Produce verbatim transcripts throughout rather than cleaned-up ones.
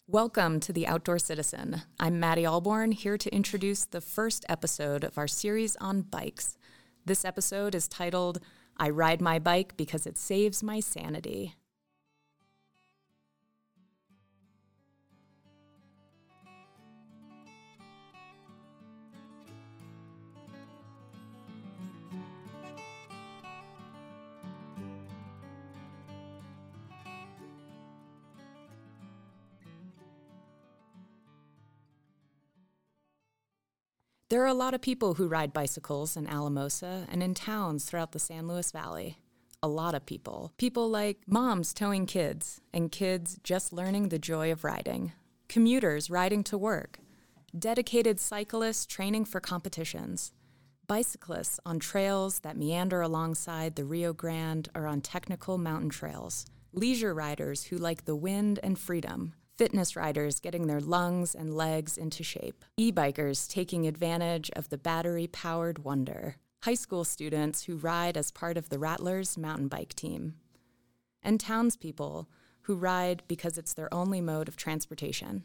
Welcome to The Outdoor Citizen. I'm Maddie Alborn, here to introduce the first episode of our series on bikes. This episode is titled, I Ride My Bike Because It Saves My Sanity. There are a lot of people who ride bicycles in Alamosa and in towns throughout the San Luis Valley. A lot of people. People like moms towing kids, and kids just learning the joy of riding. Commuters riding to work. Dedicated cyclists training for competitions. Bicyclists on trails that meander alongside the Rio Grande or on technical mountain trails. Leisure riders who like the wind and freedom. Fitness riders getting their lungs and legs into shape. E-bikers taking advantage of the battery-powered wonder. High school students who ride as part of the Rattlers mountain bike team. And townspeople who ride because it's their only mode of transportation.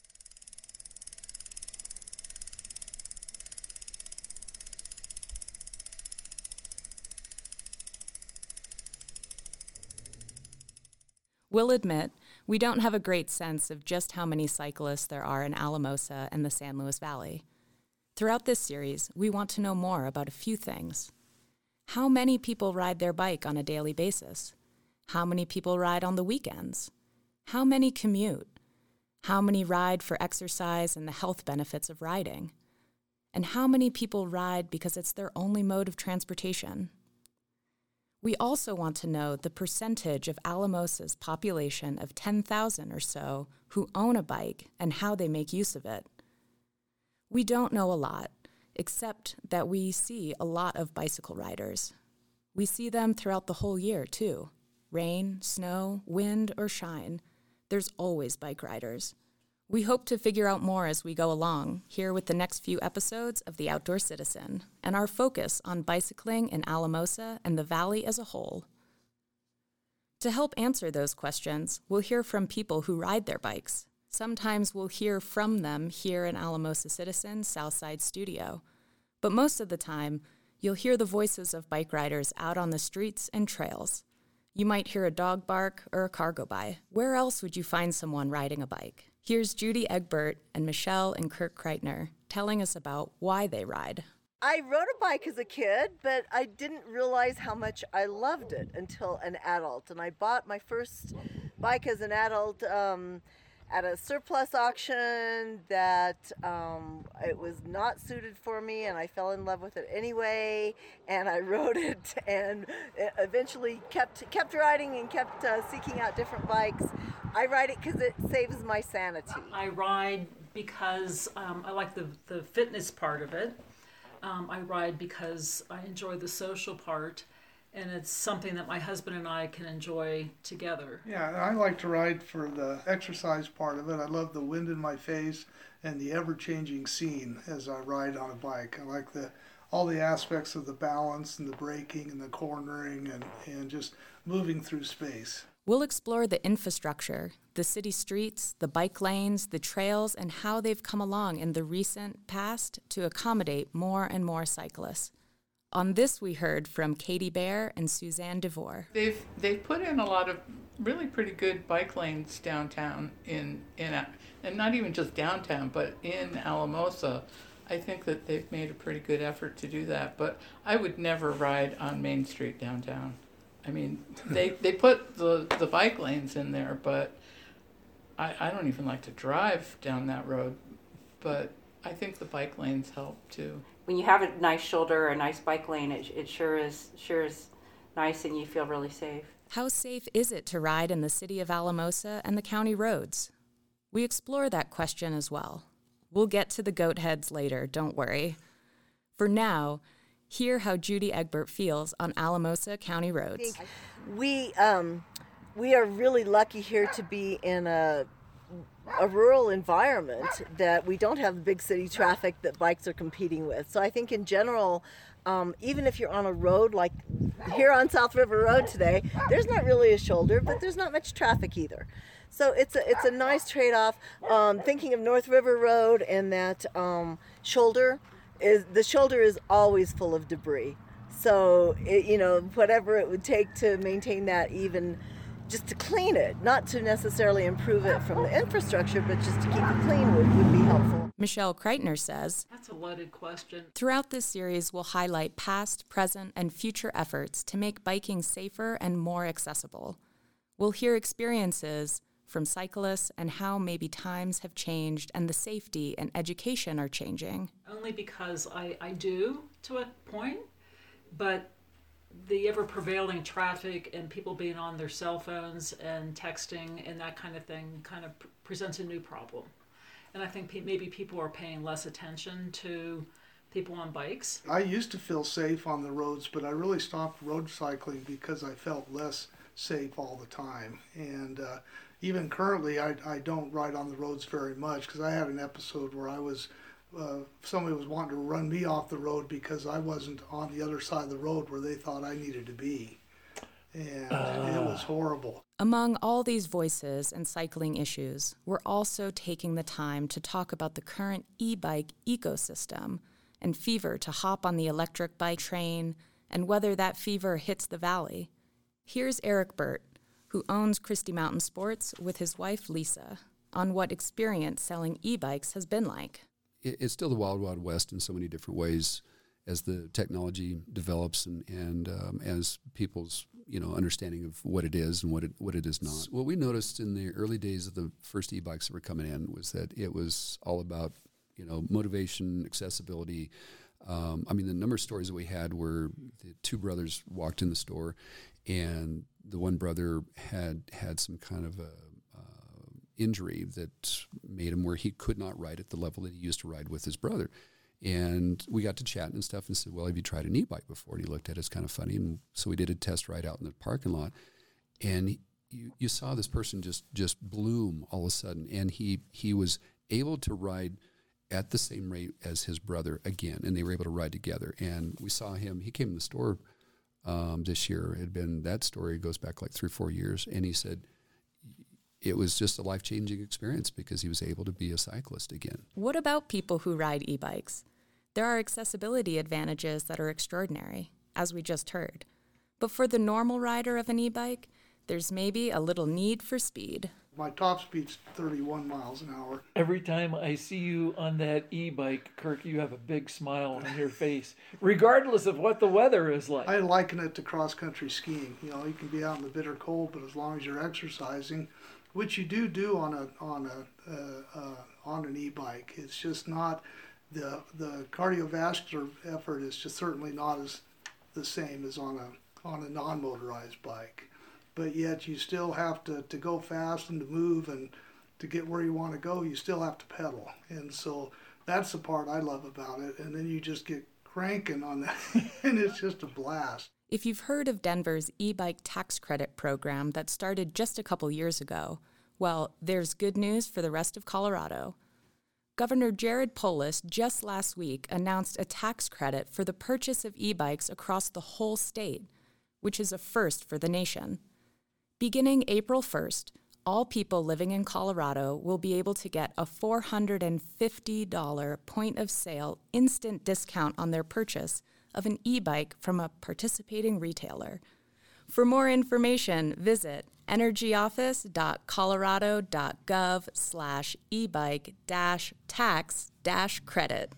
We'll admit, we don't have a great sense of just how many cyclists there are in Alamosa and the San Luis Valley. Throughout this series, we want to know more about a few things. How many people ride their bike on a daily basis? How many people ride on the weekends? How many commute? How many ride for exercise and the health benefits of riding? And how many people ride because it's their only mode of transportation? We also want to know the percentage of Alamosa's population of ten thousand or so who own a bike and how they make use of it. We don't know a lot, except that we see a lot of bicycle riders. We see them throughout the whole year, too. Rain, snow, wind, or shine, there's always bike riders. We hope to figure out more as we go along, here with the next few episodes of The Outdoor Citizen, and our focus on bicycling in Alamosa and the valley as a whole. To help answer those questions, we'll hear from people who ride their bikes. Sometimes we'll hear from them here in Alamosa Citizen's Southside studio, but most of the time, you'll hear the voices of bike riders out on the streets and trails. You might hear a dog bark or a car go by. Where else would you find someone riding a bike? Here's Judy Egbert and Michelle and Kirk Kreitner telling us about why they ride. I rode a bike as a kid, but I didn't realize how much I loved it until an adult. And I bought my first bike as an adult um, at a surplus auction that um, it was not suited for me, and I fell in love with it anyway, and I rode it and eventually kept kept riding and kept uh, seeking out different bikes. I ride it because it saves my sanity. I ride because um, I like the, the fitness part of it. Um, I ride because I enjoy the social part, and it's something that my husband and I can enjoy together. Yeah, I like to ride for the exercise part of it. I love the wind in my face and the ever-changing scene as I ride on a bike. I like the all the aspects of the balance and the braking and the cornering and, and just moving through space. We'll explore the infrastructure, the city streets, the bike lanes, the trails, and how they've come along in the recent past to accommodate more and more cyclists. On this, we heard from Katie Bear and Suzanne DeVore. They've they've put in a lot of really pretty good bike lanes downtown in in and not even just downtown, but in Alamosa. I think that they've made a pretty good effort to do that. But I would never ride on Main Street downtown. I mean, they, they put the, the bike lanes in there, but I, I don't even like to drive down that road. But I think the bike lanes help too. When you have a nice shoulder, a nice bike lane, it, it sure is sure is nice, and you feel really safe. How safe is it to ride in the city of Alamosa and the county roads? We explore that question as well. We'll get to the goat heads later, don't worry. For now, hear how Judy Egbert feels on Alamosa County roads. We um, we are really lucky here to be in a a rural environment that we don't have the big city traffic that bikes are competing with. So I think in general, um, even if you're on a road like here on South River Road today, there's not really a shoulder, but there's not much traffic either. So it's a it's a nice trade-off. Um, thinking of North River Road and that um, shoulder, is the shoulder is always full of debris. So it, you know, whatever it would take to maintain that, even just to clean it, not to necessarily improve it from the infrastructure, but just to keep it clean would, would be helpful. Michelle Kreitner says, That's a loaded question. throughout this series, we'll highlight past, present, and future efforts to make biking safer and more accessible. We'll hear experiences from cyclists and how maybe times have changed and the safety and education are changing. Only because I, I do to a point, but the ever prevailing traffic and people being on their cell phones and texting and that kind of thing kind of pr- presents a new problem. And I think pe- maybe people are paying less attention to people on bikes. I used to feel safe on the roads, but I really stopped road cycling because I felt less safe all the time. And uh, even currently, I, I don't ride on the roads very much because I had an episode where I was, uh, somebody was wanting to run me off the road because I wasn't on the other side of the road where they thought I needed to be. And uh. it was horrible. Among all these voices and cycling issues, we're also taking the time to talk about the current e-bike ecosystem and fever to hop on the electric bike train and whether that fever hits the valley. Here's Eric Burt, who owns Christie Mountain Sports with his wife Lisa, on what experience selling e-bikes has been like. It's still the wild, wild west in so many different ways as the technology develops and, and um, as people's you know understanding of what it is and what it what it is not. What we noticed in the early days of the first e-bikes that were coming in was that it was all about you know motivation, accessibility. Um, I mean, the number of stories that we had were the two brothers walked in the store, and the one brother had had some kind of a uh, injury that made him where he could not ride at the level that he used to ride with his brother. And we got to chatting and stuff and said, well, have you tried an e-bike before? And he looked at us kind of funny. And so we did a test ride out in the parking lot. And he, you, you saw this person just just bloom all of a sudden. And he, he was able to ride at the same rate as his brother again. And they were able to ride together. And we saw him. He came in the store um, this year. It had been, that story goes back like three, four years. And he said it was just a life-changing experience because he was able to be a cyclist again. What about people who ride e-bikes? There are accessibility advantages that are extraordinary, as we just heard. But for the normal rider of an e-bike, there's maybe a little need for speed. My top speed's thirty-one miles an hour. Every time I see you on that e-bike, Kirk, you have a big smile on your face, regardless of what the weather is like. I liken it to cross-country skiing. You know, you can be out in the bitter cold, but as long as you're exercising, which you do do on a on a uh, uh, on an e-bike, it's just not. The the cardiovascular effort is just certainly not as the same as on a on a non-motorized bike, but yet you still have to, to go fast and to move and to get where you want to go. You still have to pedal, and so that's the part I love about it. And then you just get cranking on that, and it's just a blast. If you've heard of Denver's e-bike tax credit program that started just a couple years ago, well, there's good news for the rest of Colorado. Governor Jared Polis just last week announced a tax credit for the purchase of e-bikes across the whole state, which is a first for the nation. Beginning April first, all people living in Colorado will be able to get a four hundred fifty dollars point-of-sale instant discount on their purchase of an e-bike from a participating retailer. For more information, visit energyoffice.colorado.gov slash e-bike dash tax dash credit.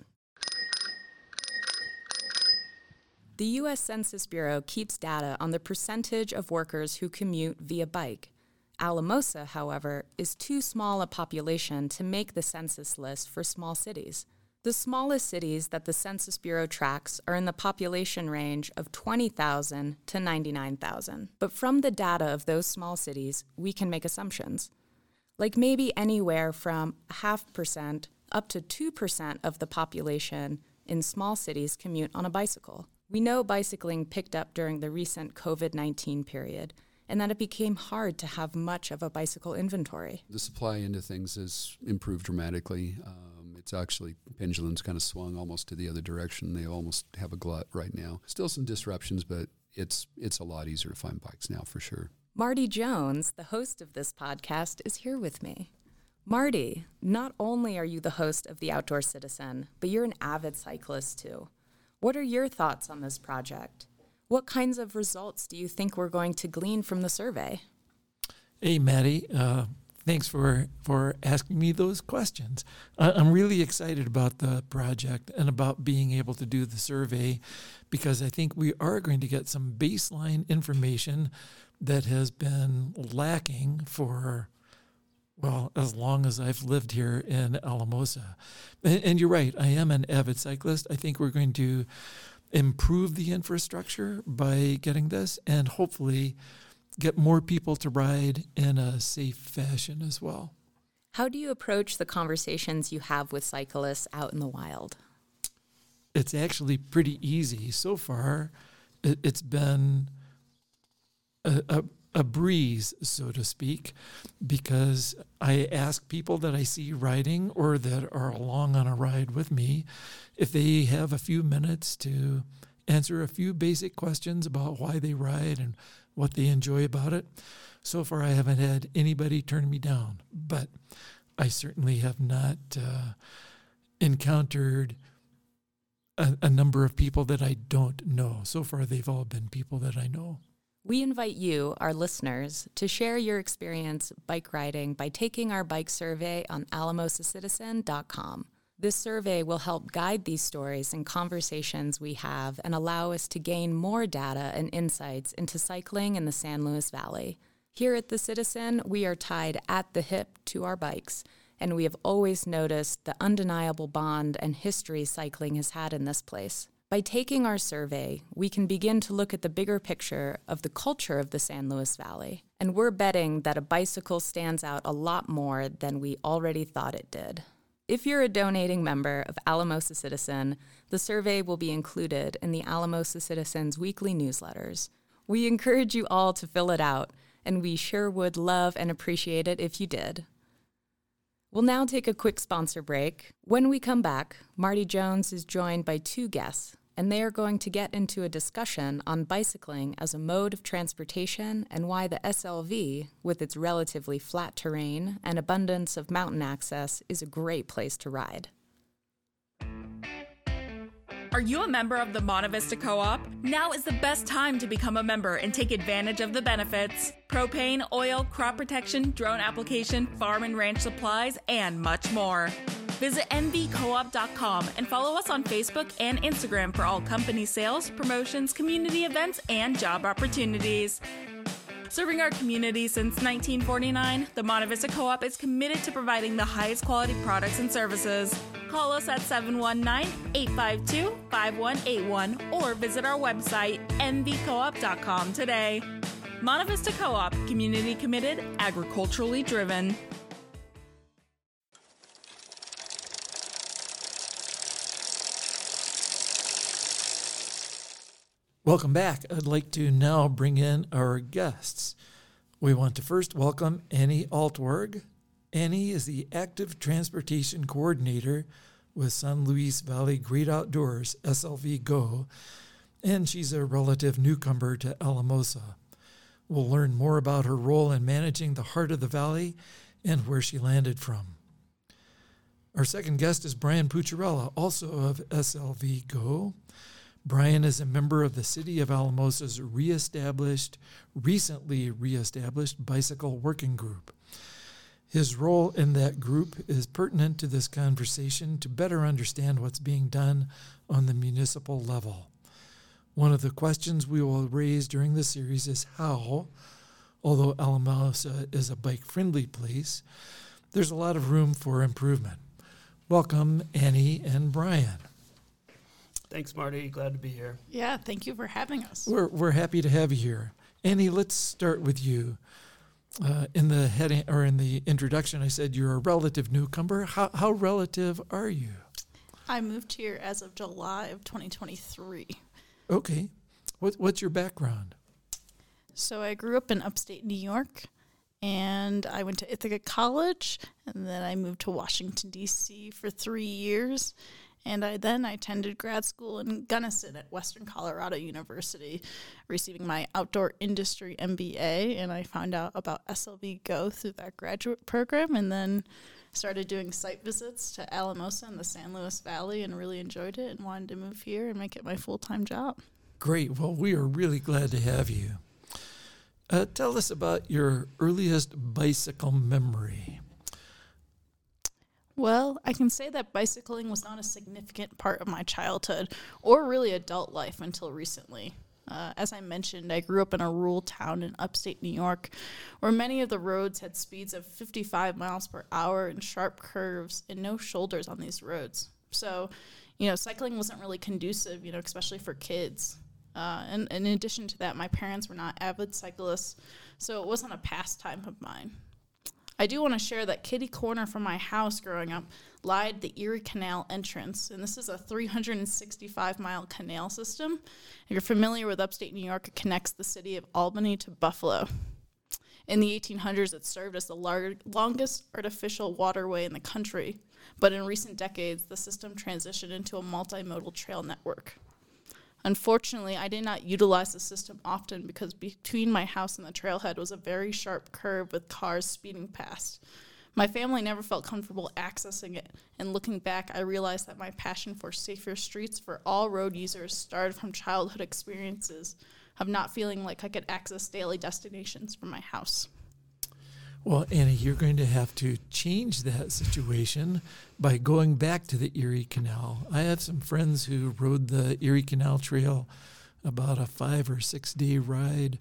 The U S Census Bureau keeps data on the percentage of workers who commute via bike. Alamosa, however, is too small a population to make the census list for small cities. The smallest cities that the Census Bureau tracks are in the population range of twenty thousand to ninety-nine thousand. But from the data of those small cities, we can make assumptions. Like maybe anywhere from a half percent up to two percent of the population in small cities commute on a bicycle. We know bicycling picked up during the recent covid nineteen period, and that it became hard to have much of a bicycle inventory. The supply into things has improved dramatically. Um, it's actually, pendulum's kind of swung almost to the other direction. They almost have a glut right now. Still some disruptions, but it's it's a lot easier to find bikes now for sure. Marty Jones, the host of this podcast, is here with me. Marty, not only are you the host of The Outdoor Citizen, but you're an avid cyclist too. What are your thoughts on this project? What kinds of results do you think we're going to glean from the survey? Hey, Maddie. Uh, thanks for, for asking me those questions. I, I'm really excited about the project and about being able to do the survey because I think we are going to get some baseline information that has been lacking for, well, as long as I've lived here in Alamosa. And, and you're right, I am an avid cyclist. I think we're going to improve the infrastructure by getting this and hopefully get more people to ride in a safe fashion as well. How do you approach the conversations you have with cyclists out in the wild? It's actually pretty easy. So far, it, it's been a, a, a breeze, so to speak, because I ask people that I see riding or that are along on a ride with me if they have a few minutes to answer a few basic questions about why they ride and what they enjoy about it. So far, I haven't had anybody turn me down, but I certainly have not uh, encountered a, a number of people that I don't know. So far, they've all been people that I know. We invite you, our listeners, to share your experience bike riding by taking our bike survey on alamosa citizen dot com. This survey will help guide these stories and conversations we have and allow us to gain more data and insights into cycling in the San Luis Valley. Here at The Citizen, we are tied at the hip to our bikes, and we have always noticed the undeniable bond and history cycling has had in this place. By taking our survey, we can begin to look at the bigger picture of the culture of the San Luis Valley, and we're betting that a bicycle stands out a lot more than we already thought it did. If you're a donating member of Alamosa Citizen, the survey will be included in the Alamosa Citizen's weekly newsletters. We encourage you all to fill it out, and we sure would love and appreciate it if you did. We'll now take a quick sponsor break. When we come back, Marty Jones is joined by two guests, and they are going to get into a discussion on bicycling as a mode of transportation and why the S L V, with its relatively flat terrain and abundance of mountain access, is a great place to ride. Are you a member of the Monte Vista Co-op? Now is the best time to become a member and take advantage of the benefits. Propane, oil, crop protection, drone application, farm and ranch supplies, and much more. Visit m v co op dot com and follow us on Facebook and Instagram for all company sales, promotions, community events, and job opportunities. Serving our community since nineteen forty-nine, the Monte Vista Co-op is committed to providing the highest quality products and services. Call us at seven one nine, eight five two, five one eight one or visit our website m v co op dot com today. Monte Vista Co-op, community committed, agriculturally driven. Welcome back. I'd like to now bring in our guests. We want to first welcome Annie Altwarg. Annie is the Active Transportation Coordinator with San Luis Valley Great Outdoors, S L V Go, and she's a relative newcomer to Alamosa. We'll learn more about her role in managing the heart of the valley and where she landed from. Our second guest is Brian Pucciarella, also of S L V Go. Brian is a member of the City of Alamosa's reestablished, recently reestablished Bicycle Working Group. His role in that group is pertinent to this conversation to better understand what's being done on the municipal level. One of the questions we will raise during the series is how, although Alamosa is a bike-friendly place, there's a lot of room for improvement. Welcome, Annie and Brian. Thanks, Marty. Glad to be here. Yeah, thank you for having us. We're we're happy to have you here. Annie, let's start with you. Uh, in the heading or in the introduction, I said you're a relative newcomer. How how relative are you? I moved here as of July of twenty twenty-three. Okay. What what's your background? So I grew up in upstate New York, and I went to Ithaca College, and then I moved to Washington, D C for three years. And I then I attended grad school in Gunnison at Western Colorado University, receiving my outdoor industry M B A, and I found out about S L V Go through that graduate program, and then started doing site visits to Alamosa and the San Luis Valley and really enjoyed it and wanted to move here and make it my full-time job. Great. Well, we are really glad to have you. Uh, tell us about your earliest bicycle memory. Well, I can say that bicycling was not a significant part of my childhood or really adult life until recently. Uh, as I mentioned, I grew up in a rural town in upstate New York where many of the roads had speeds of fifty-five miles per hour and sharp curves and no shoulders on these roads. So, you know, cycling wasn't really conducive, you know, especially for kids. Uh, and, and in addition to that, my parents were not avid cyclists, so it wasn't a pastime of mine. I do want to share that kitty corner from my house growing up lied the Erie Canal entrance, and this is a three hundred sixty-five mile canal system. If you're familiar with upstate New York, it connects the city of Albany to Buffalo. In the eighteen hundreds, it served as the lar- longest artificial waterway in the country, but in recent decades, the system transitioned into a multimodal trail network. Unfortunately, I did not utilize the system often because between my house and the trailhead was a very sharp curve with cars speeding past. My family never felt comfortable accessing it, and looking back, I realized that my passion for safer streets for all road users started from childhood experiences of not feeling like I could access daily destinations from my house. Well, Annie, you're going to have to change that situation by going back to the Erie Canal. I have some friends who rode the Erie Canal Trail, about a five or six day ride.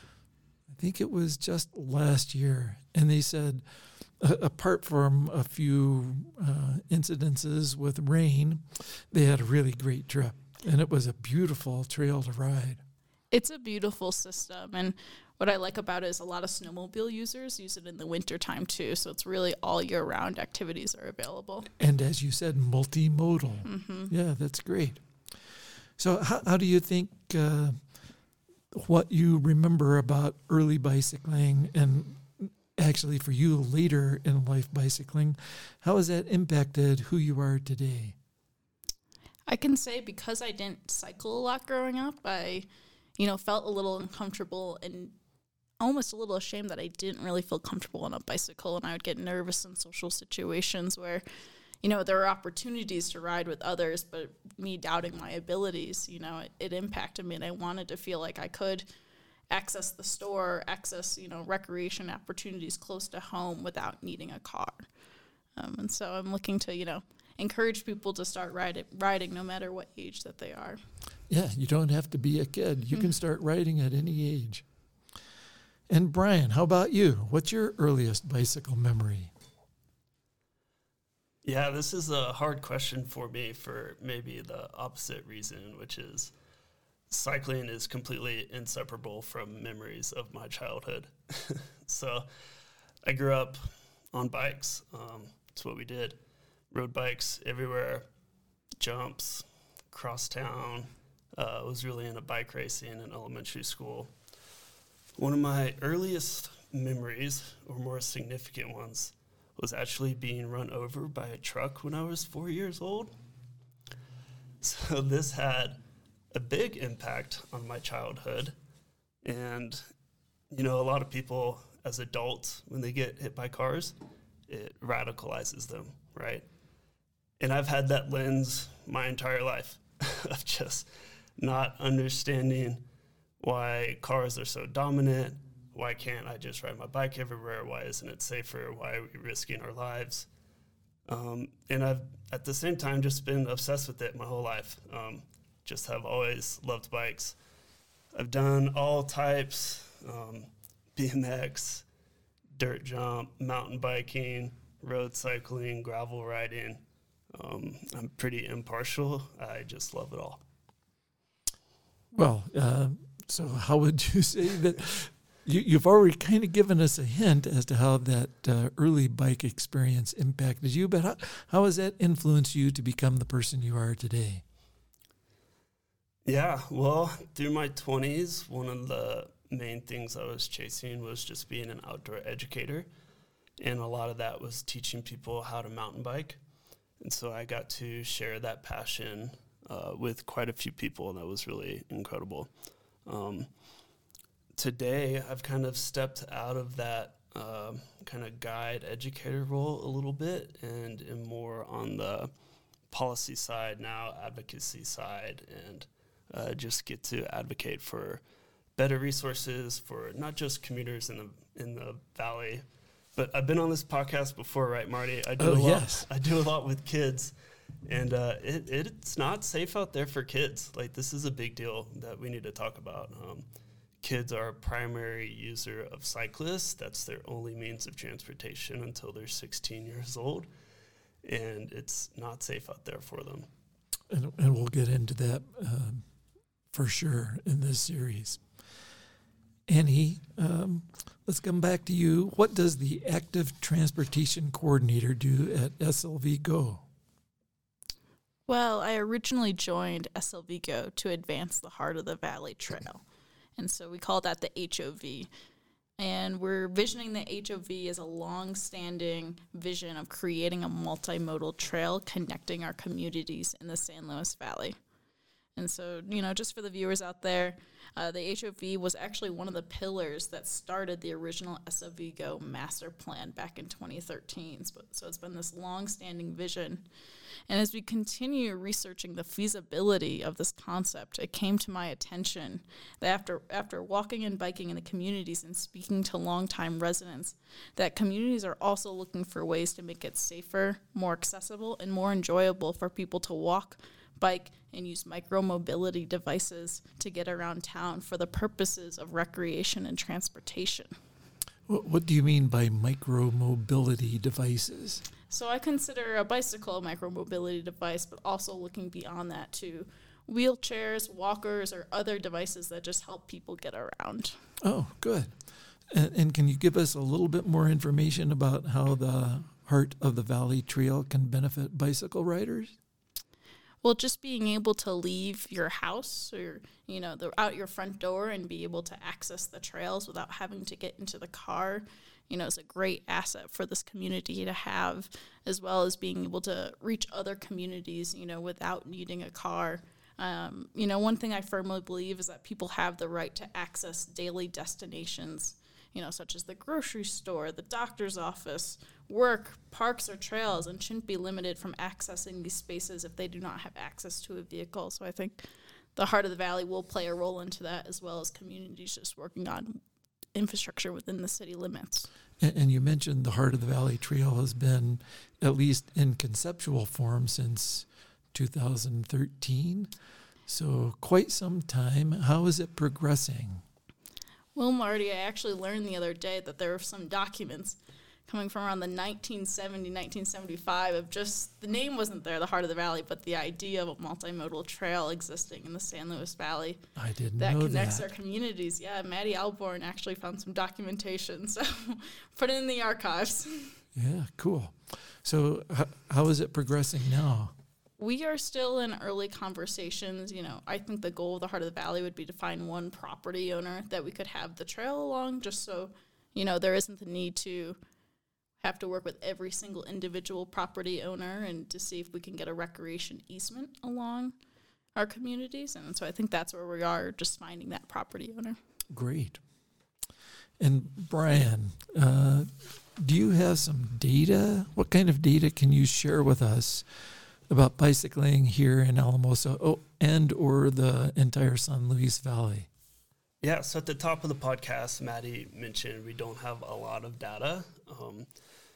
I think it was just last year. And they said, uh, apart from a few uh, incidences with rain, they had a really great trip. And it was a beautiful trail to ride. It's a beautiful system, and what I like about it is a lot of snowmobile users use it in the wintertime too, so it's really all year-round activities are available. And as you said, multimodal. Mm-hmm. Yeah, that's great. So how, how do you think uh, what you remember about early bicycling and actually for you later in life bicycling, how has that impacted who you are today? I can say because I didn't cycle a lot growing up, I you know, felt a little uncomfortable and almost a little ashamed that I didn't really feel comfortable on a bicycle, and I would get nervous in social situations where, you know, there were opportunities to ride with others, but me doubting my abilities, you know, it, it impacted me, and I wanted to feel like I could access the store, access, you know, recreation opportunities close to home without needing a car. Um, and so I'm looking to, you know, encourage people to start riding, riding no matter what age that they are. Yeah, you don't have to be a kid. You mm-hmm. can start riding at any age. And Brian, how about you? What's your earliest bicycle memory? Yeah, this is a hard question for me for maybe the opposite reason, which is cycling is completely inseparable from memories of my childhood. So I grew up on bikes. Um, that's what we did. Rode bikes everywhere, jumps, cross town. I uh, was really into bike racing in elementary school. One of my earliest memories, or more significant ones, was actually being run over by a truck when I was four years old. So this had a big impact on my childhood. And, you know, a lot of people as adults, when they get hit by cars, it radicalizes them, right? And I've had that lens my entire life of just not understanding why cars are so dominant. Why can't I just ride my bike everywhere? Why isn't it safer? Why are we risking our lives? Um, and I've, at the same time, just been obsessed with it my whole life. Um, just have always loved bikes. I've done all types, um, B M X, dirt jump, mountain biking, road cycling, gravel riding. Um, I'm pretty impartial. I just love it all. Well, uh, so how would you say that you, you've already kind of given us a hint as to how that uh, early bike experience impacted you, but how, how has that influenced you to become the person you are today? Yeah, well, through my twenties, one of the main things I was chasing was just being an outdoor educator, and a lot of that was teaching people how to mountain bike. And so I got to share that passion uh, with quite a few people, and that was really incredible. Um, today, I've kind of stepped out of that uh, kind of guide educator role a little bit and am more on the policy side now, advocacy side, and uh, just get to advocate for better resources for not just commuters in the in the valley, but I've been on this podcast before, right, Marty? I do oh, a lot. Yes. I do a lot with kids, and uh, it it's not safe out there for kids. Like, this is a big deal that we need to talk about. Um, kids are a primary user of cyclists. That's their only means of transportation until they're sixteen years old, and it's not safe out there for them. And, and we'll get into that um, for sure in this series. Annie, um, let's come back to you. What does the Active Transportation Coordinator do at S L V Go? Well, I originally joined S L V Go to advance the Heart of the Valley Trail. And so we call that the H O V. And we're visioning the H O V as a long-standing vision of creating a multimodal trail connecting our communities in the San Luis Valley. And so, you know, just for the viewers out there, uh, the H O V was actually one of the pillars that started the original S L V Go master plan back in twenty thirteen. So, so it's been this long-standing vision. And as we continue researching the feasibility of this concept, it came to my attention that after after walking and biking in the communities and speaking to longtime residents, that communities are also looking for ways to make it safer, more accessible, and more enjoyable for people to walk, bike, and use micro-mobility devices to get around town for the purposes of recreation and transportation. What, what do you mean by micro-mobility devices? So I consider a bicycle a micro-mobility device, but also looking beyond that to wheelchairs, walkers, or other devices that just help people get around. Oh, good. And, and can you give us a little bit more information about how the Heart of the Valley Trail can benefit bicycle riders? Well, just being able to leave your house or, you know, the, out your front door and be able to access the trails without having to get into the car, you know, is a great asset for this community to have, as well as being able to reach other communities, you know, without needing a car. Um, you know, one thing I firmly believe is that people have the right to access daily destinations, you know, such as the grocery store, the doctor's office, work, parks, or trails, and shouldn't be limited from accessing these spaces if they do not have access to a vehicle. So I think the Heart of the Valley will play a role into that, as well as communities just working on infrastructure within the city limits. And, and you mentioned the Heart of the Valley Trail has been, at least in conceptual form, since two thousand thirteen. So quite some time. How is it progressing? Well, Marty, I actually learned the other day that there are some documents coming from around the nineteen seventy, nineteen seventy-five of just, the name wasn't there, the Heart of the Valley, but the idea of a multimodal trail existing in the San Luis Valley. I didn't that know that. That connects our communities. Yeah, Maddie Alborn actually found some documentation, so put it in the archives. Yeah, cool. So h- how is it progressing now? We are still in early conversations. You know, I think the goal of the Heart of the Valley would be to find one property owner that we could have the trail along, just so, you know, there isn't the need to have to work with every single individual property owner and to see if we can get a recreation easement along our communities. And so I think that's where we are, just finding that property owner. Great. And Brian, uh, do you have some data? What kind of data can you share with us about bicycling here in Alamosa oh, and or the entire San Luis Valley? Yeah, so at the top of the podcast, Maddie mentioned we don't have a lot of data. Um,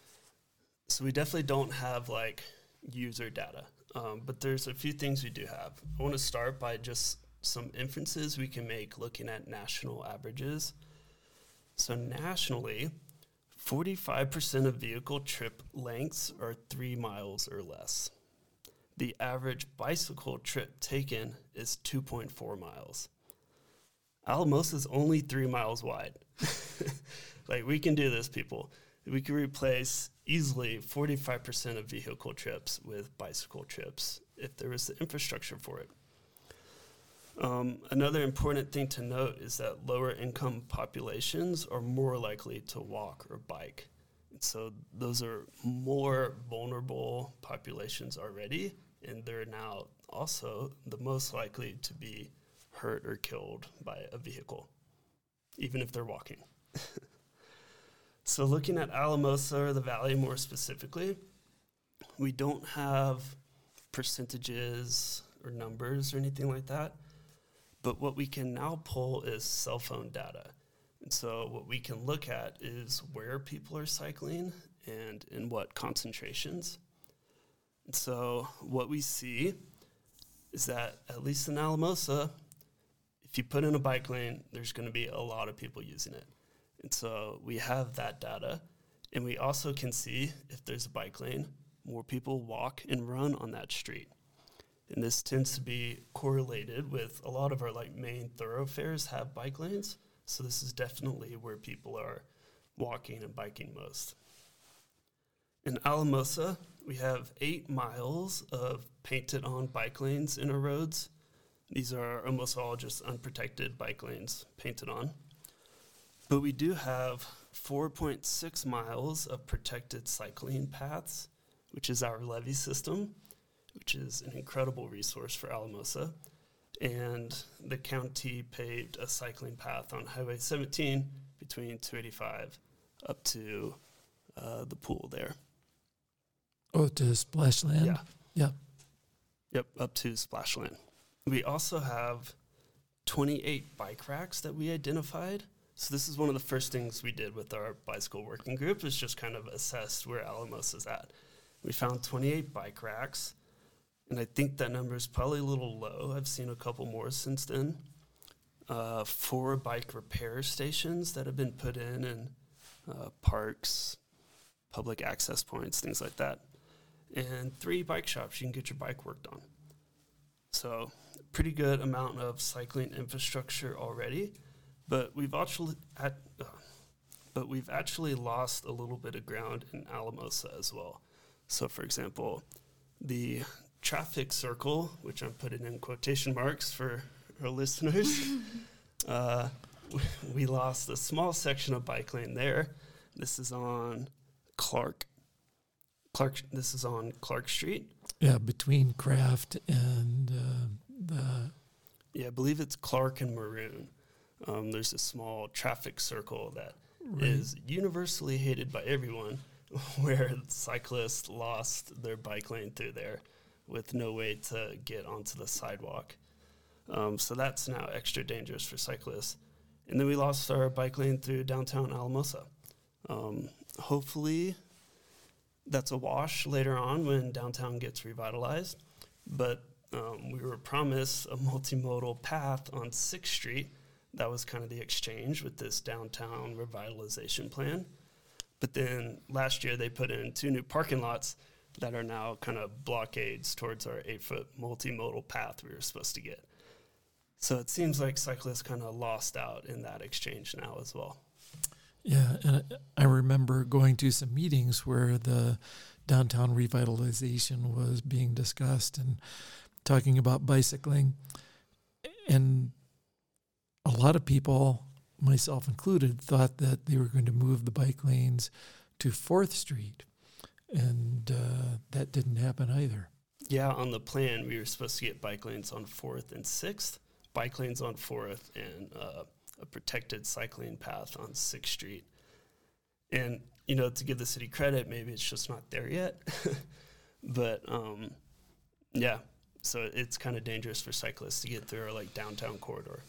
so we definitely don't have like user data, um, but there's a few things we do have. I want to start by just some inferences we can make looking at national averages. So nationally, forty-five percent of vehicle trip lengths are three miles or less. The average bicycle trip taken is two point four miles. Alamosa is only three miles wide. Like, we can do this, people. We can replace easily forty-five percent of vehicle trips with bicycle trips if there was the infrastructure for it. Um, another important thing to note is that lower income populations are more likely to walk or bike. So those are more vulnerable populations already, and they're now also the most likely to be hurt or killed by a vehicle, even if they're walking. So looking at Alamosa or the Valley more specifically, we don't have percentages or numbers or anything like that, but what we can now pull is cell phone data. And so what we can look at is where people are cycling and in what concentrations. And so what we see is that, at least in Alamosa, if you put in a bike lane, there's going to be a lot of people using it. And so we have that data, and we also can see if there's a bike lane, more people walk and run on that street. And this tends to be correlated with a lot of our like main thoroughfares have bike lanes. So this is definitely where people are walking and biking most. In Alamosa, we have eight miles of painted on bike lanes in our roads. These are almost all just unprotected bike lanes painted on. But we do have four point six miles of protected cycling paths, which is our levee system, which is an incredible resource for Alamosa. And the county paved a cycling path on Highway seventeen between two eighty-five up to uh, the pool there. Oh, to Splashland? Yeah. Yeah. Yep, up to Splashland. We also have twenty-eight bike racks that we identified. So this is one of the first things we did with our bicycle working group, is just kind of assessed where Alamosa is at. We found twenty-eight bike racks, and I think that number is probably a little low. I've seen a couple more since then. Uh, four bike repair stations that have been put in in uh, parks, public access points, things like that. And three bike shops you can get your bike worked on. So pretty good amount of cycling infrastructure already, but we've actually at, uh, but we've actually lost a little bit of ground in Alamosa as well. So for example, the traffic circle, which I'm putting in quotation marks for our listeners, uh, we lost a small section of bike lane there. This is on Clark. Clark. This is on Clark Street. Yeah, between Craft and uh, the... Yeah, I believe it's Clark and Maroon. Um, there's a small traffic circle that right. is universally hated by everyone, where cyclists lost their bike lane through there with no way to get onto the sidewalk. Um, so that's now extra dangerous for cyclists. And then we lost our bike lane through downtown Alamosa. Um, hopefully that's a wash later on when downtown gets revitalized. But um, we were promised a multimodal path on sixth Street. That was kind of the exchange with this downtown revitalization plan. But then last year they put in two new parking lots that are now kind of blockades towards our eight-foot multimodal path we were supposed to get. So it seems like cyclists kind of lost out in that exchange now as well. Yeah, and I remember going to some meetings where the downtown revitalization was being discussed and talking about bicycling. And a lot of people, myself included, thought that they were going to move the bike lanes to fourth Street. And uh, that didn't happen either. Yeah, on the plan, we were supposed to get bike lanes on fourth and sixth, bike lanes on fourth, and uh, a protected cycling path on sixth Street. And, you know, to give the city credit, maybe it's just not there yet. But, um, yeah, so it's kind of dangerous for cyclists to get through our, like, downtown corridor.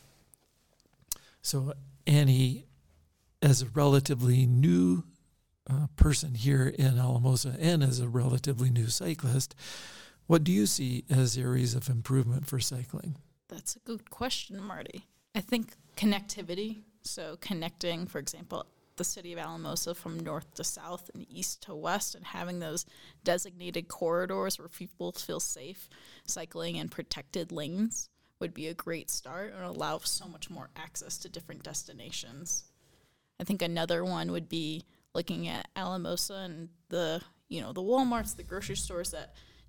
So, Annie, as a relatively new uh, person here in Alamosa and as a relatively new cyclist, what do you see as areas of improvement for cycling? That's a good question, Marty. I think connectivity, so connecting, for example, the city of Alamosa from north to south and east to west, and having those designated corridors where people feel safe cycling in protected lanes would be a great start and allow so much more access to different destinations. I think another one would be looking at Alamosa and the, you know, the Walmarts, the grocery stores that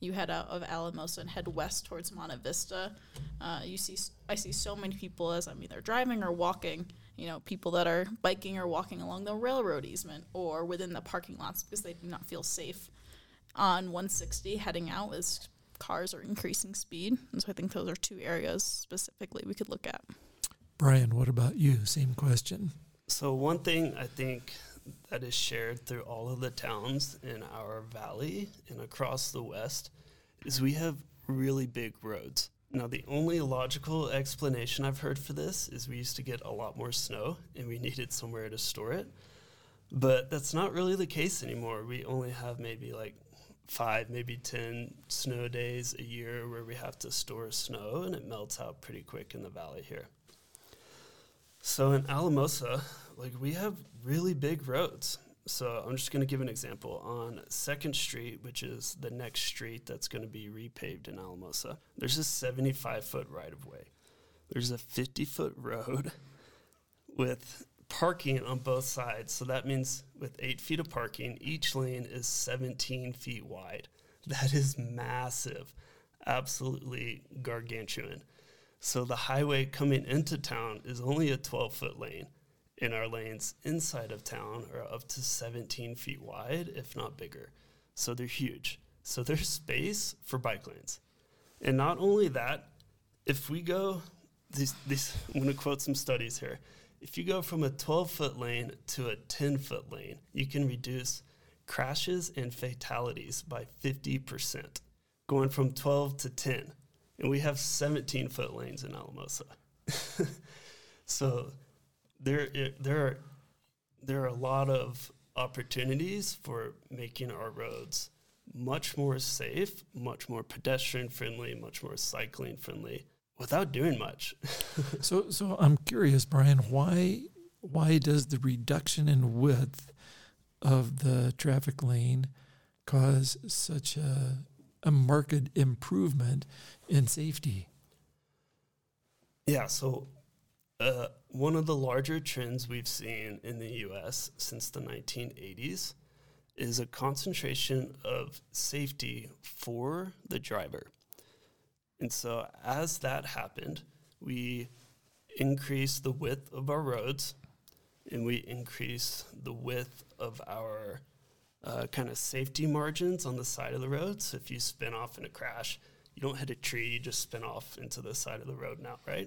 you head out of Alamosa and head west towards Monte Vista, uh, you see I see so many people as I'm either driving or walking, you know, people that are biking or walking along the railroad easement or within the parking lots because they do not feel safe on one sixty heading out as cars are increasing speed. And so I think those are two areas specifically we could look at. Brian, what about you? Same question. So one thing I think that is shared through all of the towns in our valley and across the West is we have really big roads. Now, the only logical explanation I've heard for this is we used to get a lot more snow and we needed somewhere to store it. But that's not really the case anymore. We only have maybe like five, maybe ten snow days a year where we have to store snow, and it melts out pretty quick in the valley here. So in Alamosa, like we have really big roads. So I'm just going to give an example. On second Street, which is the next street that's going to be repaved in Alamosa, there's a seventy-five foot right-of-way. There's a fifty foot road with parking on both sides. So that means with eight feet of parking, each lane is seventeen feet wide. That is massive, absolutely gargantuan. So the highway coming into town is only a twelve foot lane, and our lanes inside of town are up to seventeen feet wide, if not bigger. So they're huge. So there's space for bike lanes. And not only that, if we go, these, these, I'm going to quote some studies here. If you go from a twelve foot lane to a ten foot lane, you can reduce crashes and fatalities by fifty percent, going from twelve to ten. And we have seventeen foot lanes in Alamosa. So there, there are there are a lot of opportunities for making our roads much more safe, much more pedestrian friendly, much more cycling friendly, without doing much. so, so I'm curious, Brian, why why does the reduction in width of the traffic lane cause such a a marked improvement in safety? Yeah, so uh, one of the larger trends we've seen in the U S since the nineteen eighties is a concentration of safety for the driver. And so as that happened, we increased the width of our roads and we increased the width of our Uh, kind of safety margins on the side of the road. So if you spin off in a crash, you don't hit a tree, you just spin off into the side of the road now, right?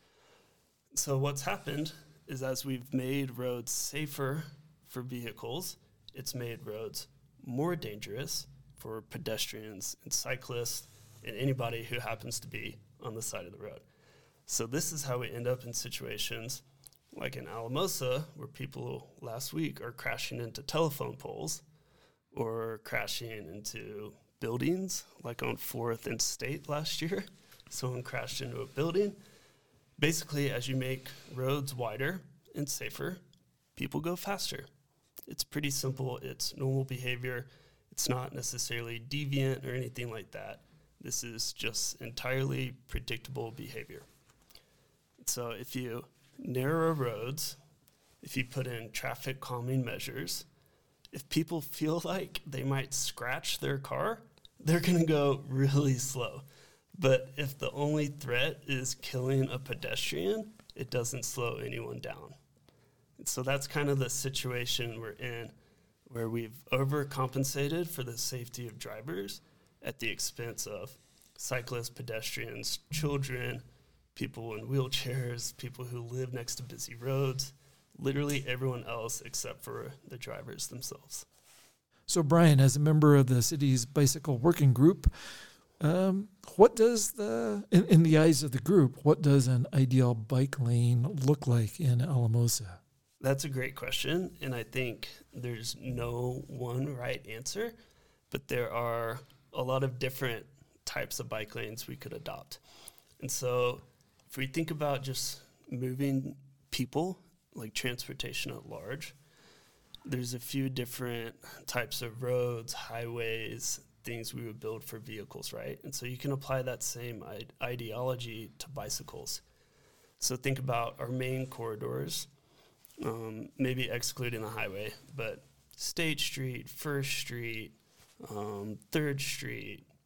So what's happened is as we've made roads safer for vehicles, it's made roads more dangerous for pedestrians and cyclists and anybody who happens to be on the side of the road. So this is how we end up in situations like in Alamosa, where people last week are crashing into telephone poles or crashing into buildings, like on fourth and State last year. Someone crashed into a building. Basically, as you make roads wider and safer, people go faster. It's pretty simple. It's normal behavior. It's not necessarily deviant or anything like that. This is just entirely predictable behavior. So if you narrow roads, if you put in traffic calming measures, if people feel like they might scratch their car, they're going to go really slow. But if the only threat is killing a pedestrian, it doesn't slow anyone down. And so that's kind of the situation we're in, where we've overcompensated for the safety of drivers at the expense of cyclists, pedestrians, children, people in wheelchairs, people who live next to busy roads, literally everyone else except for the drivers themselves. So, Brian, as a member of the city's bicycle working group, um, what does the, in, in the eyes of the group, what does an ideal bike lane look like in Alamosa? That's a great question, and I think there's no one right answer, but there are a lot of different types of bike lanes we could adopt. And so if we think about just moving people, like transportation at large, there's a few different types of roads, highways, things we would build for vehicles, right? And so you can apply that same I- ideology to bicycles. So think about our main corridors, um, maybe excluding the highway, but State Street, First Street, um, Third Street,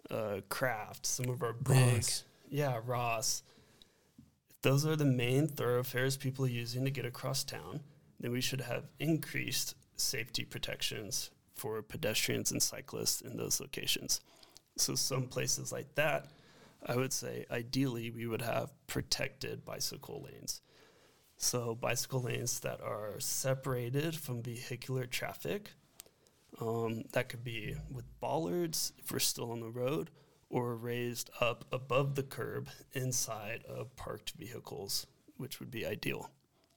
uh, Craft, some of our big, Ross. yeah, Ross. If those are the main thoroughfares people are using to get across town, then we should have increased safety protections for pedestrians and cyclists in those locations. So some places like that, I would say ideally we would have protected bicycle lanes. So bicycle lanes that are separated from vehicular traffic. Um, that could be with bollards if we're still on the road, or raised up above the curb inside of parked vehicles, which would be ideal.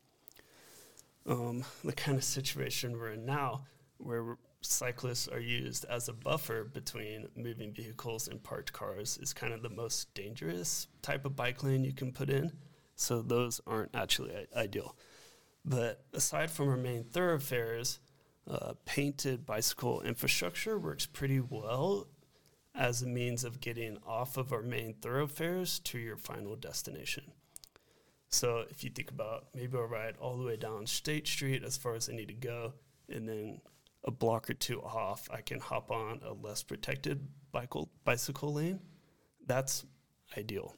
Um, the kind of situation we're in now, where cyclists are used as a buffer between moving vehicles and parked cars, is kind of the most dangerous type of bike lane you can put in. So those aren't actually I- ideal. But aside from our main thoroughfares, uh, painted bicycle infrastructure works pretty well as a means of getting off of our main thoroughfares to your final destination. So if you think about, maybe I'll ride all the way down State Street as far as I need to go, and then a block or two off, I can hop on a less protected bicycle, bicycle lane. That's ideal.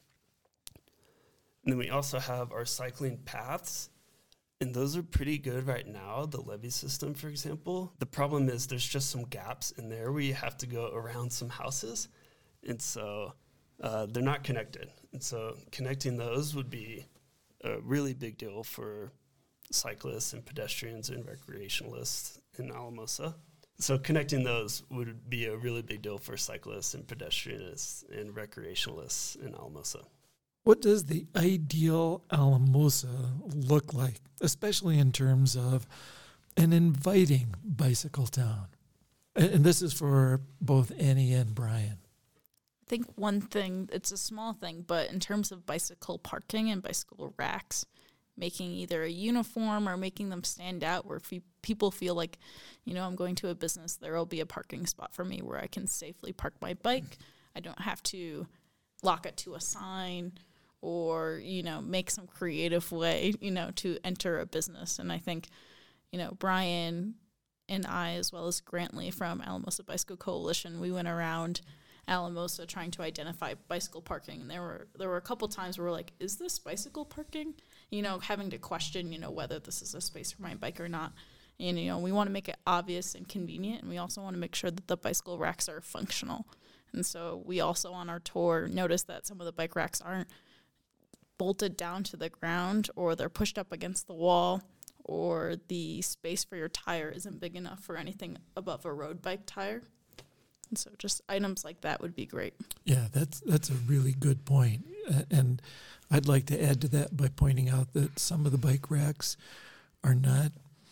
And then we also have our cycling paths, and those are pretty good right now, the levee system, for example. The problem is there's just some gaps in there where you have to go around some houses, and so uh, they're not connected. And so connecting those would be a really big deal for cyclists and pedestrians and recreationalists in Alamosa. So connecting those would be a really big deal for cyclists and pedestrians and recreationalists in Alamosa. What does the ideal Alamosa look like, especially in terms of an inviting bicycle town? And this is for both Annie and Brian. I think one thing, it's a small thing, but in terms of bicycle parking and bicycle racks, making either a uniform or making them stand out where fe- people feel like, you know, I'm going to a business, there will be a parking spot for me where I can safely park my bike. I don't have to lock it to a sign or, you know, make some creative way, you know, to enter a business. And I think, you know, Brian and I, as well as Grantley from Alamosa Bicycle Coalition, we went around Alamosa trying to identify bicycle parking. And there were there were a couple times where we're like, is this bicycle parking? You know, having to question, you know, whether this is a space for my bike or not. And, you know, we want to make it obvious and convenient, and we also want to make sure that the bicycle racks are functional. And so we also on our tour noticed that some of the bike racks aren't bolted down to the ground, or they're pushed up against the wall, or the space for your tire isn't big enough for anything above a road bike tire. And so just items like that would be great. Yeah, that's that's a really good point. Uh, and I'd like to add to that by pointing out that some of the bike racks are not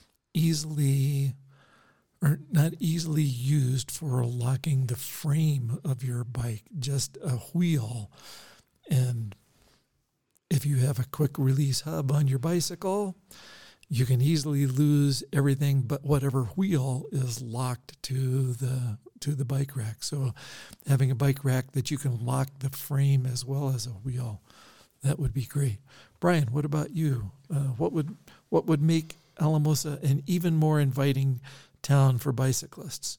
easily are not easily used for locking the frame of your bike, just a wheel. And if you have a quick release hub on your bicycle, you can easily lose everything but whatever wheel is locked to the to the bike rack. So having a bike rack that you can lock the frame as well as a wheel, that would be great. Brian, what about you? Uh, what would what would make Alamosa an even more inviting town for bicyclists?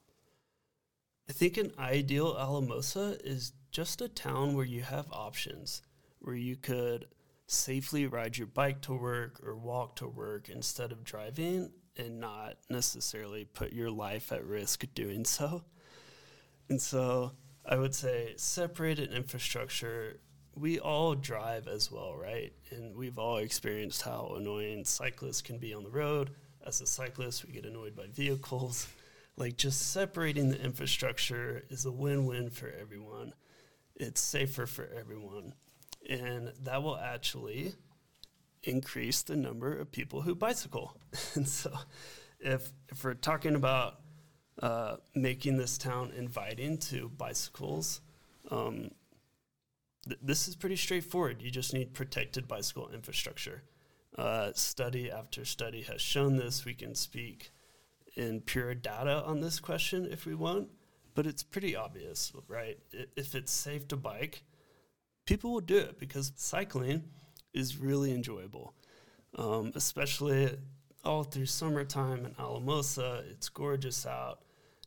I think an ideal Alamosa is just a town where you have options, where you could safely ride your bike to work or walk to work instead of driving, and not necessarily put your life at risk doing so. And so I would say separated infrastructure. We all drive as well, right? And we've all experienced how annoying cyclists can be on the road. As a cyclist, we get annoyed by vehicles. Like, just separating the infrastructure is a win-win for everyone. It's safer for everyone. And that will actually increase the number of people who bicycle. And so if if we're talking about uh, making this town inviting to bicycles, um, th- this is pretty straightforward. You just need protected bicycle infrastructure. Uh, study after study has shown this. We can speak in pure data on this question if we want, but it's pretty obvious, right? I- if it's safe to bike, people will do it because cycling is really enjoyable, um, especially all through summertime in Alamosa. It's gorgeous out.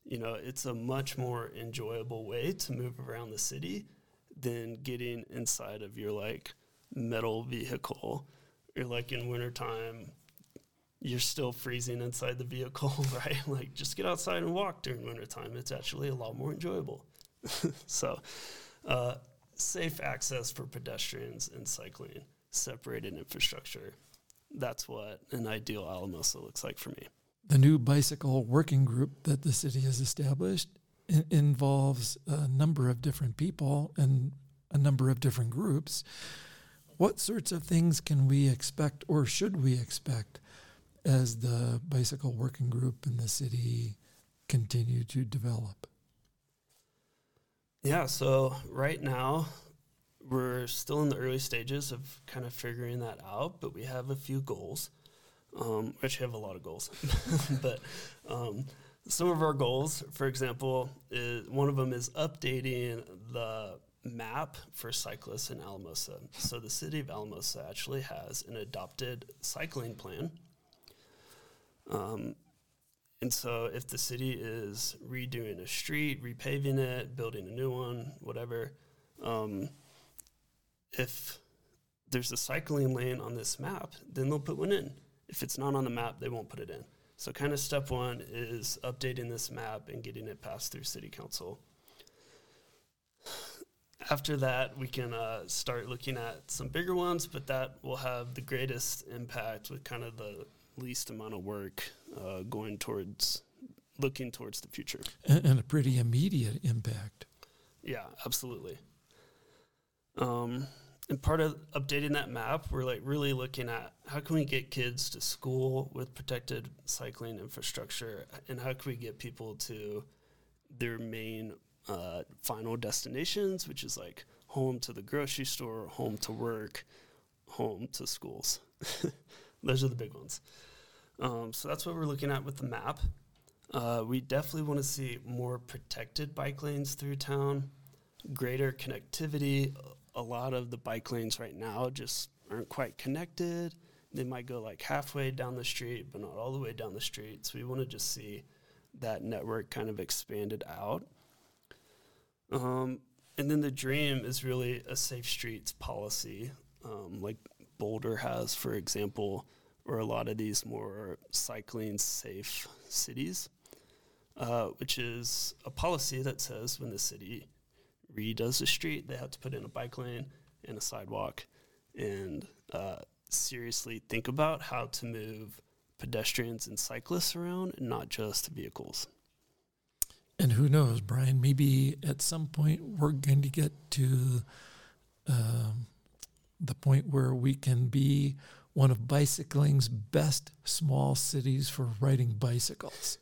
You know, it's a much more enjoyable way to move around the city than getting inside of your like metal vehicle. Or like in wintertime, you're still freezing inside the vehicle, right? Like just get outside and walk during wintertime. It's actually a lot more enjoyable. So uh, safe access for pedestrians and cycling, separated infrastructure. That's what an ideal Alamosa looks like for me. The new bicycle working group that the city has established in- involves a number of different people and a number of different groups. What sorts of things can we expect, or should we expect, as the bicycle working group in the city continue to develop? Yeah, so right now we're still in the early stages of kind of figuring that out, but we have a few goals. Um, we actually have a lot of goals, but um, some of our goals, for example, is one of them is updating the map for cyclists in Alamosa. So the city of Alamosa actually has an adopted cycling plan. Um, and so if the city is redoing a street, repaving it, building a new one, whatever, um, if there's a cycling lane on this map, then they'll put one in. If it's not on the map, they won't put it in. So kind of step one is updating this map and getting it passed through city council. After that, we can uh, start looking at some bigger ones, but that will have the greatest impact with kind of the least amount of work uh, going towards, looking towards the future. And, and a pretty immediate impact. Yeah, absolutely. Um, and part of updating that map, we're like really looking at how can we get kids to school with protected cycling infrastructure, and how can we get people to their main uh, final destinations, which is like home to the grocery store, home to work, home to schools. Those are the big ones. Um, so that's what we're looking at with the map. Uh, we definitely want to see more protected bike lanes through town, greater connectivity. A lot of the bike lanes right now just aren't quite connected. They might go like halfway down the street, but not all the way down the street. So we want to just see that network kind of expanded out. Um, and then the dream is really a safe streets policy, um, like Boulder has, for example, or a lot of these more cycling safe cities, uh, which is a policy that says when the city redoes a street, they have to put in a bike lane and a sidewalk and uh, seriously think about how to move pedestrians and cyclists around and not just vehicles. And who knows, Brian, maybe at some point we're going to get to um, the point where we can be one of bicycling's best small cities for riding bicycles.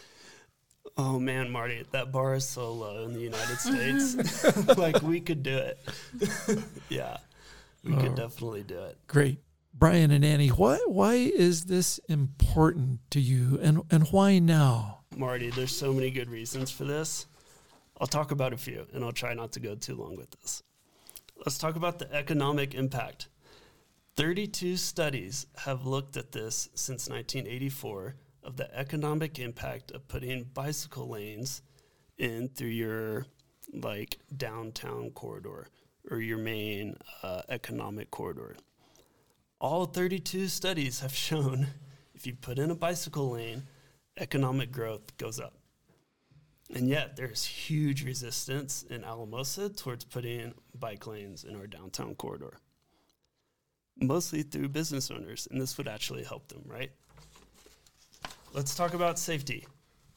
Oh man, Marty, that bar is so low in the United States. Like we could do it. Yeah, we oh, could definitely do it. Great. Brian and Annie, why why is this important to you, and, and why now? Marty, there's so many good reasons for this. I'll talk about a few, and I'll try not to go too long with this. Let's talk about the economic impact. thirty-two studies have looked at this since nineteen eighty-four of the economic impact of putting bicycle lanes in through your like downtown corridor or your main uh, economic corridor. All thirty-two studies have shown if you put in a bicycle lane, economic growth goes up. And yet there's huge resistance in Alamosa towards putting bike lanes in our downtown corridor, mostly through business owners, and this would actually help them, right? Let's talk about safety.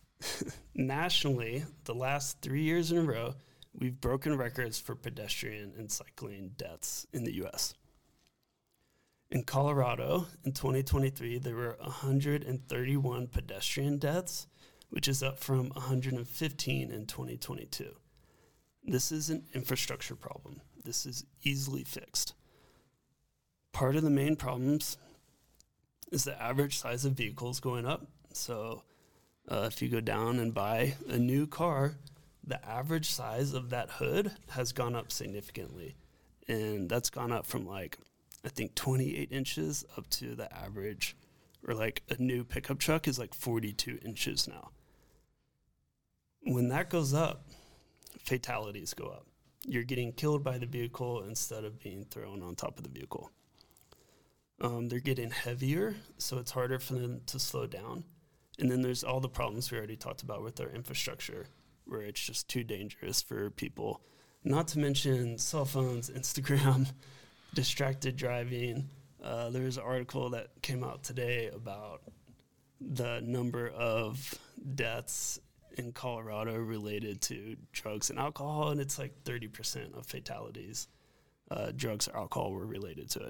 Nationally, the last three years in a row, we've broken records for pedestrian and cycling deaths in the U S. In Colorado, in twenty twenty-three, there were one hundred thirty-one pedestrian deaths, which is up from one hundred fifteen in twenty twenty-two. This is an infrastructure problem. This is easily fixed. Part of the main problems is the average size of vehicles going up. So uh, if you go down and buy a new car, the average size of that hood has gone up significantly. And that's gone up from like, I think twenty-eight inches up to the average, or like a new pickup truck is like forty-two inches now. When that goes up, fatalities go up. You're getting killed by the vehicle instead of being thrown on top of the vehicle. Um, they're getting heavier, so it's harder for them to slow down. And then there's all the problems we already talked about with our infrastructure, where it's just too dangerous for people. Not to mention cell phones, Instagram, distracted driving. Uh, there was an article that came out today about the number of deaths in Colorado related to drugs and alcohol, and it's like thirty percent of fatalities, uh, drugs or alcohol were related to it.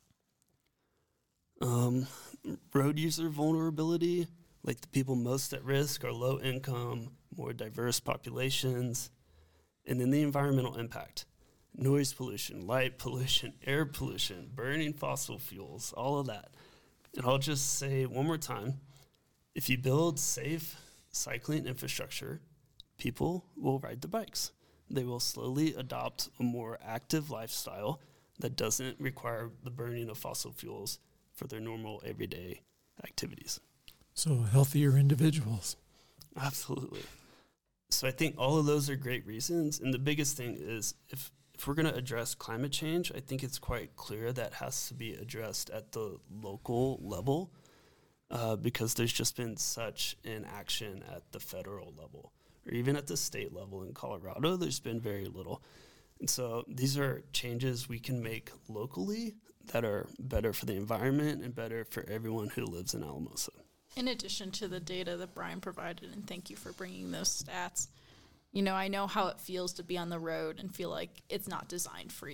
Um, road user vulnerability, like the people most at risk are low income, more diverse populations, and then the environmental impact, noise pollution, light pollution, air pollution, burning fossil fuels, all of that. And I'll just say one more time, if you build safe cycling infrastructure, people will ride the bikes. They will slowly adopt a more active lifestyle that doesn't require the burning of fossil fuels for their normal everyday activities. So healthier individuals. Absolutely. So I think all of those are great reasons. And the biggest thing is if, if we're going to address climate change, I think it's quite clear that has to be addressed at the local level. Uh, because there's just been such inaction at the federal level, or even at the state level in Colorado, there's been very little. And so these are changes we can make locally that are better for the environment and better for everyone who lives in Alamosa. In addition to the data that Brian provided, and thank you for bringing those stats, you know, I know how it feels to be on the road and feel like it's not designed for you.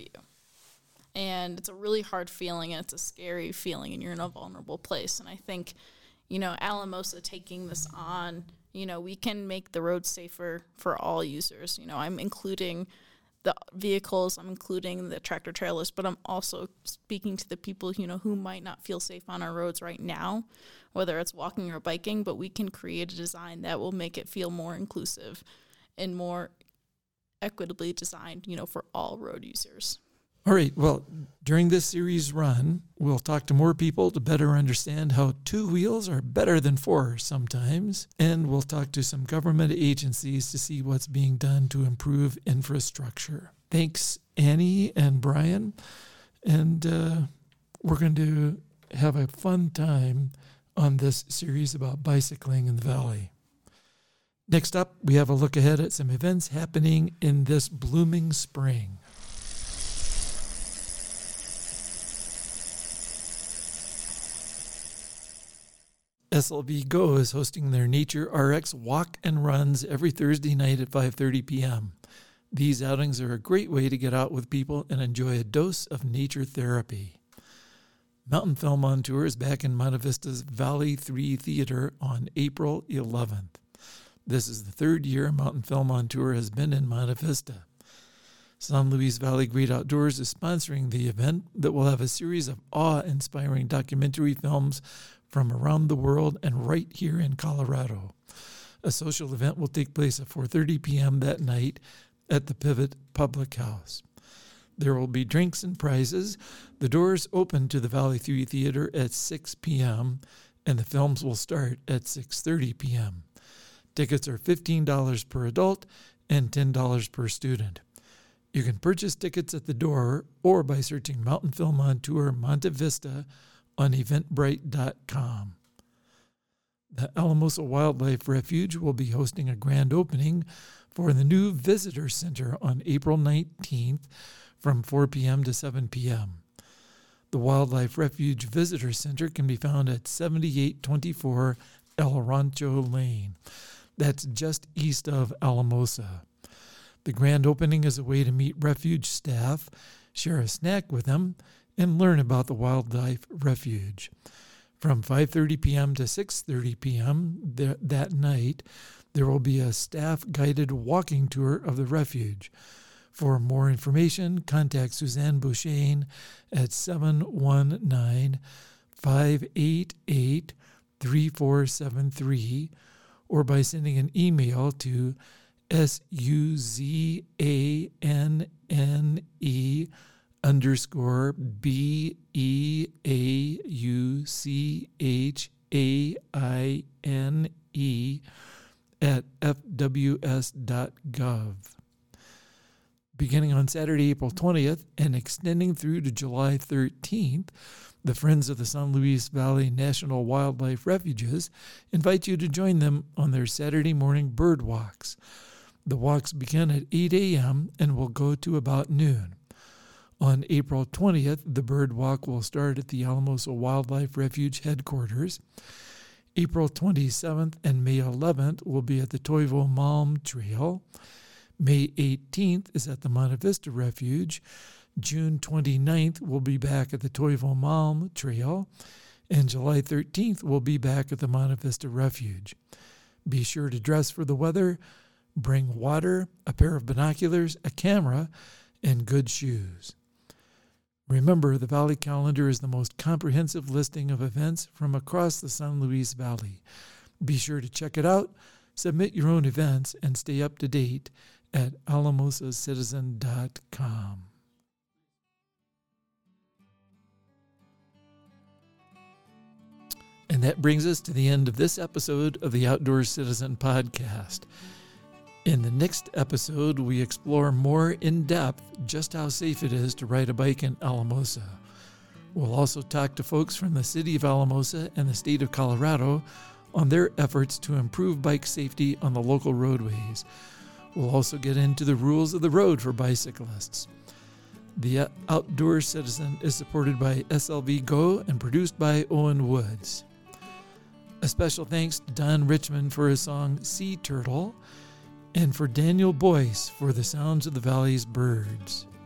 And it's a really hard feeling, and it's a scary feeling, and you're in a vulnerable place. And I think, you know, Alamosa taking this on, you know, we can make the road safer for all users. You know, I'm including the vehicles, I'm including the tractor trailers, but I'm also speaking to the people, you know, who might not feel safe on our roads right now, whether it's walking or biking, but we can create a design that will make it feel more inclusive and more equitably designed, you know, for all road users. All right, well, during this series run, we'll talk to more people to better understand how two wheels are better than four sometimes, and we'll talk to some government agencies to see what's being done to improve infrastructure. Thanks, Annie and Brian, and uh, we're going to have a fun time on this series about bicycling in the Valley. Next up, we have a look ahead at some events happening in this blooming spring. S L V Go is hosting their Nature R X walk and runs every Thursday night at five thirty p.m. These outings are a great way to get out with people and enjoy a dose of nature therapy. Mountain Film on Tour is back in Monte Vista's Valley three Theater on April eleventh. This is the third year Mountain Film on Tour has been in Monte Vista. San Luis Valley Great Outdoors is sponsoring the event that will have a series of awe-inspiring documentary films from around the world and right here in Colorado. A social event will take place at four thirty p.m. that night at the Pivot Public House. There will be drinks and prizes. The doors open to the Valley three Theater at six p.m. and the films will start at six thirty p.m. Tickets are fifteen dollars per adult and ten dollars per student. You can purchase tickets at the door or by searching Mountain Film on Tour Monte Vista on eventbrite dot com. The Alamosa Wildlife Refuge will be hosting a grand opening for the new Visitor Center on April nineteenth from four p.m. to seven p.m. The Wildlife Refuge Visitor Center can be found at seventy-eight twenty-four El Rancho Lane. That's just east of Alamosa. The grand opening is a way to meet refuge staff, share a snack with them, and learn about the Wildlife Refuge. From five thirty p.m. to six thirty p.m. th- that night, there will be a staff-guided walking tour of the refuge. For more information, contact Suzanne Bouchain at seven one nine, five eight eight, three four seven three or by sending an email to S U Z A N N E underscore B E A U C H A I N E at f w s dot gov. Beginning on Saturday, April twentieth, and extending through to July thirteenth, the Friends of the San Luis Valley National Wildlife Refuges invite you to join them on their Saturday morning bird walks. The walks begin at eight a.m. and will go to about noon. On April twentieth, the bird walk will start at the Alamosa Wildlife Refuge headquarters. April twenty-seventh and May eleventh will be at the Toivo Malm Trail. May eighteenth is at the Monte Vista Refuge. June twenty-ninth will be back at the Toivo Malm Trail. And July thirteenth will be back at the Monte Vista Refuge. Be sure to dress for the weather, bring water, a pair of binoculars, a camera, and good shoes. Remember, the Valley Calendar is the most comprehensive listing of events from across the San Luis Valley. Be sure to check it out, submit your own events, and stay up to date at alamosa citizen dot com. And that brings us to the end of this episode of the Outdoor Citizen Podcast. In the next episode, we explore more in depth just how safe it is to ride a bike in Alamosa. We'll also talk to folks from the city of Alamosa and the state of Colorado on their efforts to improve bike safety on the local roadways. We'll also get into the rules of the road for bicyclists. The Outdoor Citizen is supported by S L V Go and produced by Owen Woods. A special thanks to Don Richmond for his song Sea Turtle, and for Daniel Boyce for the sounds of the valley's birds.